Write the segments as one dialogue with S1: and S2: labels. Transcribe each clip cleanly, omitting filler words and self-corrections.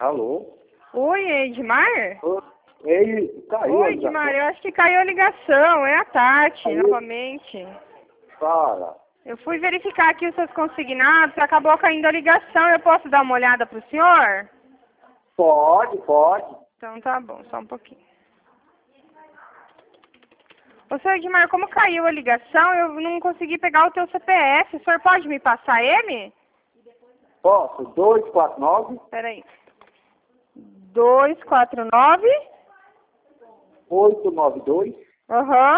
S1: Alô?
S2: Oi, Edmar?
S1: Ei, caiu.
S2: Oi, Edmar, eu acho que caiu a ligação. É a Tati,
S1: Caiu?
S2: novamente.
S1: Fala.
S2: Eu fui verificar aqui os seus consignados, acabou caindo a ligação. Eu posso dar uma olhada pro senhor?
S1: Pode.
S2: Então tá bom, só um pouquinho. Ô, senhor Edmar, como caiu a ligação, eu não consegui pegar o teu CPF. O senhor pode me passar ele?
S1: Posso? 249
S2: Peraí. 249?
S1: 892
S2: Aham.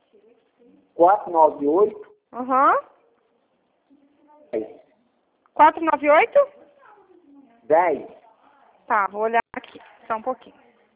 S1: 498
S2: Aham. 498?
S1: 10.
S2: Tá, vou olhar aqui, só um pouquinho.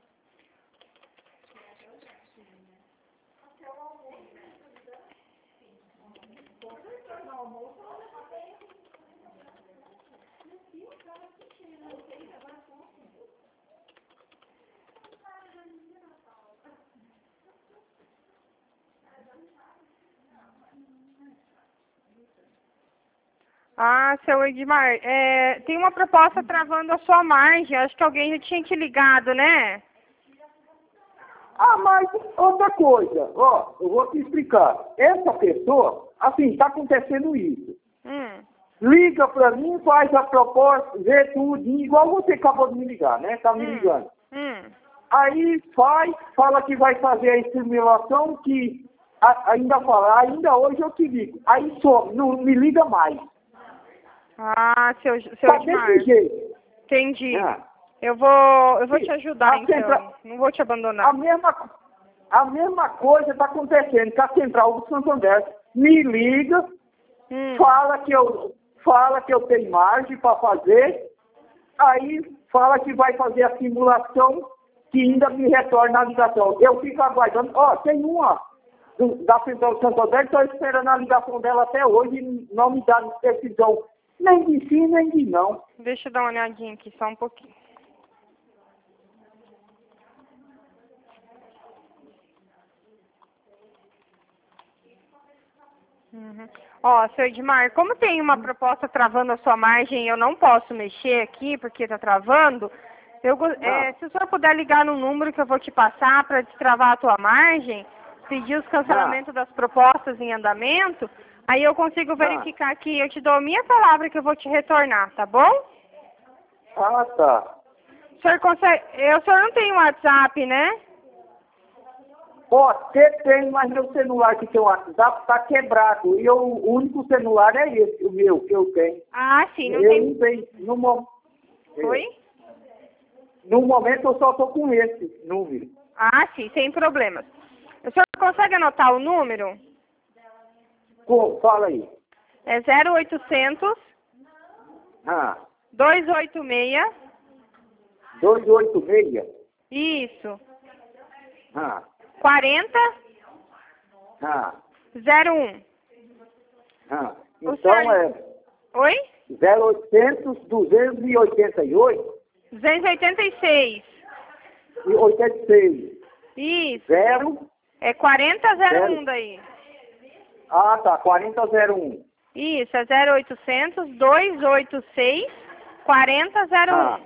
S2: Ah, seu Edmar, tem uma proposta travando a sua margem. Acho que alguém já tinha te ligado, né?
S1: Ah, mas outra coisa, ó, eu vou te explicar. Essa pessoa, assim, tá acontecendo isso. Liga pra mim, faz a proposta, vê tudo, igual você acabou de me ligar, né? Tá me ligando. Aí fala que vai fazer a simulação, que ainda hoje eu te ligo. Aí some, não me liga mais.
S2: Ah, seu
S1: Tá
S2: Edmar.
S1: desse jeito.
S2: Entendi.
S1: Ah.
S2: Eu vou te ajudar, então.
S1: Central,
S2: Não vou te abandonar.
S1: a mesma coisa está acontecendo com a Central do Santander. Me liga, fala que eu tenho margem para fazer, aí fala que vai fazer a simulação, que ainda me retorna a ligação. Eu fico aguardando. Ó, tem uma da Central do Santander, estou esperando a ligação dela até hoje e não me dá decisão nem de sim, nem de não.
S2: Deixa eu dar uma olhadinha aqui, só um pouquinho. Ó, seu Edmar, como tem uma proposta travando a sua margem, eu não posso mexer aqui porque tá travando. Se o senhor puder ligar no número que eu vou te passar para destravar a tua margem, pedir os cancelamentos das propostas em andamento, aí eu consigo verificar aqui, eu te dou a minha palavra que eu vou te retornar, tá bom?
S1: Ah, tá.
S2: O senhor não tem WhatsApp, né?
S1: Ó, você tem, mas meu celular que tem o WhatsApp tá quebrado. E o único celular é esse, o meu, que eu tenho.
S2: Ah, sim, não
S1: eu
S2: tem.
S1: Não tenho.
S2: Oi?
S1: No momento eu só tô com esse número.
S2: Ah, sim, sem problemas. O senhor consegue anotar o número?
S1: Fala aí.
S2: É 0800 286.
S1: 286.
S2: Isso.
S1: 40.
S2: 01.
S1: Então é
S2: Oi?
S1: 0800 288
S2: 286.
S1: e 86.
S2: Isso.
S1: 0.
S2: É 4001 daí.
S1: Ah, tá. 4001.
S2: Isso, é 0800 286 4001.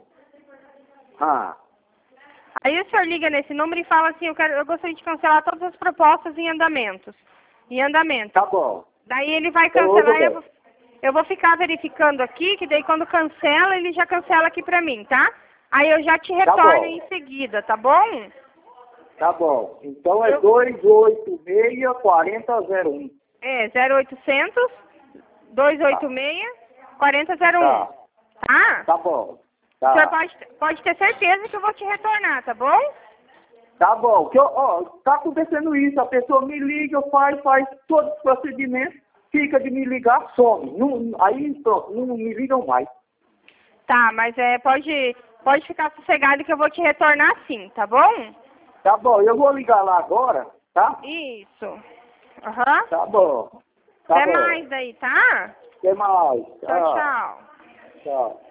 S2: Aí o senhor liga nesse número e fala assim, eu gostaria de cancelar todas as propostas em andamento.
S1: Tá bom.
S2: Daí ele vai cancelar, eu vou ficar verificando aqui, que daí quando cancela, ele já cancela aqui pra mim, tá? Aí eu já te retorno em seguida, tá bom?
S1: Tá bom. Então é 286 4001.
S2: É, 0800 286 4001. Tá?
S1: Tá bom.
S2: O senhor pode ter certeza que eu vou te retornar, tá bom?
S1: Tá bom. Tá acontecendo isso. A pessoa me liga, faz todos os procedimentos, fica de me ligar, some. Aí pronto, não me ligam mais.
S2: Tá, mas pode ficar sossegado que eu vou te retornar sim, tá bom?
S1: Tá bom, eu vou ligar lá agora, tá?
S2: Isso.
S1: Tá bom.
S2: Até mais daí, tá?
S1: Até mais.
S2: Tchau, tchau.
S1: Tchau.